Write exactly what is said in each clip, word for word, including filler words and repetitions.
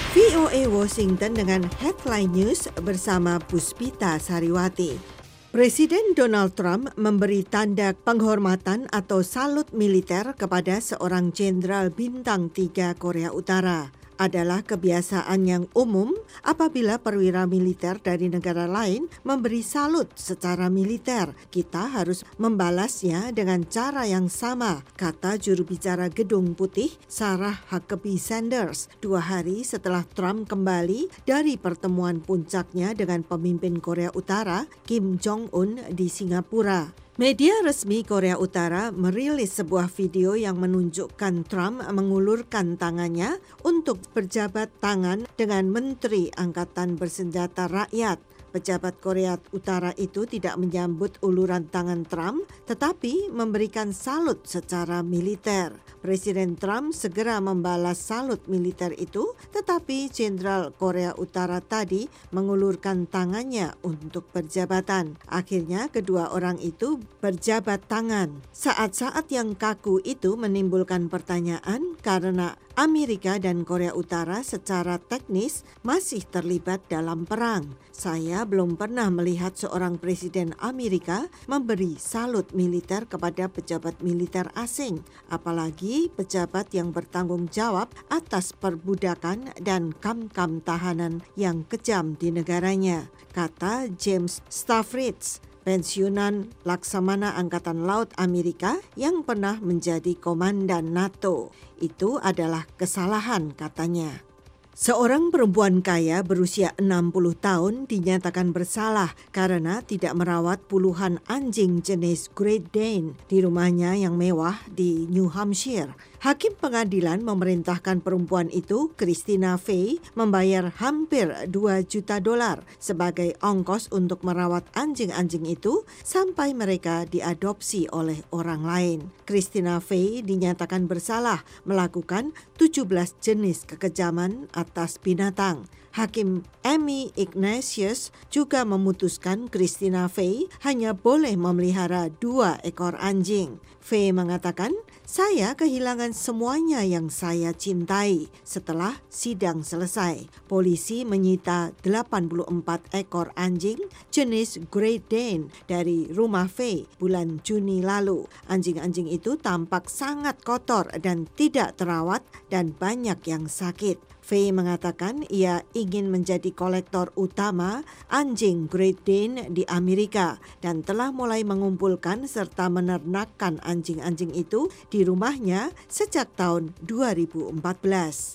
V O A Washington dengan Headline News bersama Puspita Sariwati. Presiden Donald Trump memberi tanda penghormatan atau salut militer kepada seorang jenderal bintang tiga Korea Utara. Adalah kebiasaan yang umum apabila perwira militer dari negara lain memberi salut secara militer. Kita harus membalasnya dengan cara yang sama, kata juru bicara Gedung Putih Sarah Huckabee Sanders dua hari setelah Trump kembali dari pertemuan puncaknya dengan pemimpin Korea Utara Kim Jong-un di Singapura. Media resmi Korea Utara merilis sebuah video yang menunjukkan Trump mengulurkan tangannya untuk berjabat tangan dengan Menteri Angkatan Bersenjata Rakyat. Pejabat Korea Utara itu tidak menyambut uluran tangan Trump, tetapi memberikan salut secara militer. Presiden Trump segera membalas salut militer itu, tetapi Jenderal Korea Utara tadi mengulurkan tangannya untuk berjabatan. Akhirnya kedua orang itu berjabat tangan. Saat-saat yang kaku itu menimbulkan pertanyaan karena Amerika dan Korea Utara secara teknis masih terlibat dalam perang. Saya belum pernah melihat seorang presiden Amerika memberi salut militer kepada pejabat militer asing, apalagi pejabat yang bertanggung jawab atas perbudakan dan kam-kam tahanan yang kejam di negaranya, kata James Stavridis, pensiunan Laksamana Angkatan Laut Amerika yang pernah menjadi komandan NATO. Itu adalah kesalahan, katanya. Seorang perempuan kaya berusia enam puluh tahun dinyatakan bersalah karena tidak merawat puluhan anjing jenis Great Dane di rumahnya yang mewah di New Hampshire. Hakim pengadilan memerintahkan perempuan itu, Christina Fey, membayar hampir dua juta dolar sebagai ongkos untuk merawat anjing-anjing itu sampai mereka diadopsi oleh orang lain. Christina Fey dinyatakan bersalah melakukan tujuh belas jenis kekejaman atas binatang. Hakim Amy Ignatius juga memutuskan Christina Fey hanya boleh memelihara dua ekor anjing. Fey mengatakan, "Saya kehilangan semuanya yang saya cintai." Setelah sidang selesai, polisi menyita delapan puluh empat ekor anjing jenis Great Dane dari rumah Fey bulan Juni lalu. Anjing-anjing itu tampak sangat kotor dan tidak terawat dan banyak yang sakit. Fey mengatakan ia ingin menjadi kolektor utama anjing Great Dane di Amerika dan telah mulai mengumpulkan serta menernakkan anjing-anjing itu di rumahnya sejak tahun dua ribu empat belas.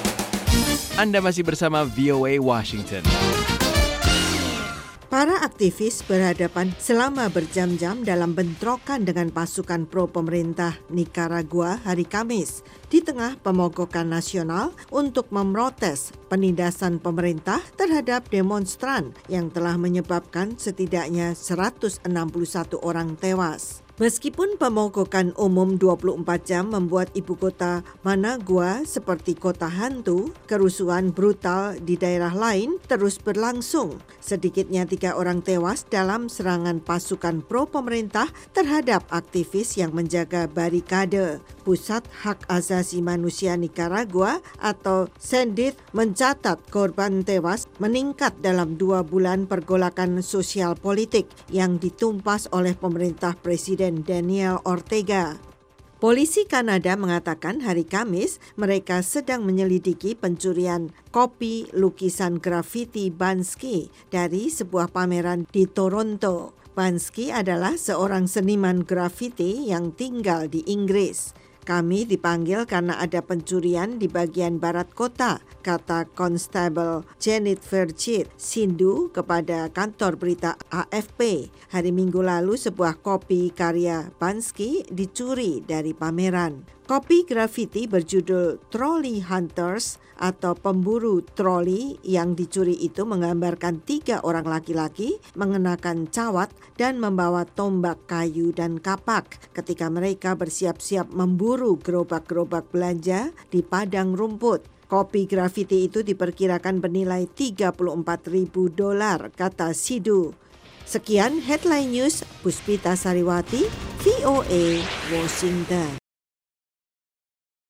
Anda masih bersama V O A Washington. Para aktivis berhadapan selama berjam-jam dalam bentrokan dengan pasukan pro-pemerintah Nicaragua hari Kamis di tengah pemogokan nasional untuk memprotes penindasan pemerintah terhadap demonstran yang telah menyebabkan setidaknya seratus enam puluh satu orang tewas. Meskipun pemogokan umum dua puluh empat jam membuat ibu kota Managua seperti kota hantu, kerusuhan brutal di daerah lain terus berlangsung. Sedikitnya tiga orang tewas dalam serangan pasukan pro-pemerintah terhadap aktivis yang menjaga barikade. Pusat Hak Asasi Manusia Nicaragua atau SENDID mencatat korban tewas meningkat dalam dua bulan pergolakan sosial politik yang ditumpas oleh pemerintah Presiden Daniel Ortega. Polisi Kanada mengatakan hari Kamis mereka sedang menyelidiki pencurian kopi lukisan grafiti Banksy dari sebuah pameran di Toronto. Banksy adalah seorang seniman grafiti yang tinggal di Inggris. Kami dipanggil karena ada pencurian di bagian barat kota, kata Constable Janet Vergit Sindu kepada kantor berita A F P. Hari Minggu lalu sebuah kopi karya Banksy dicuri dari pameran. Kopi grafiti berjudul Trolley Hunters atau pemburu troli yang dicuri itu menggambarkan tiga orang laki-laki mengenakan cawat dan membawa tombak kayu dan kapak ketika mereka bersiap-siap memburu gerobak-gerobak belanja di padang rumput. Kopi grafiti itu diperkirakan bernilai tiga puluh empat ribu dolar, kata Sidu. Sekian Headline News, Puspita Sariwati, V O A, Washington.